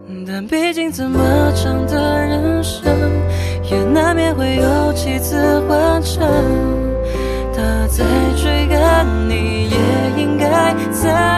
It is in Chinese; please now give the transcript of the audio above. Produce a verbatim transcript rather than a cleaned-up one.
但毕竟这么长的人生，也难免会有几次换乘。他在追赶，你也应该在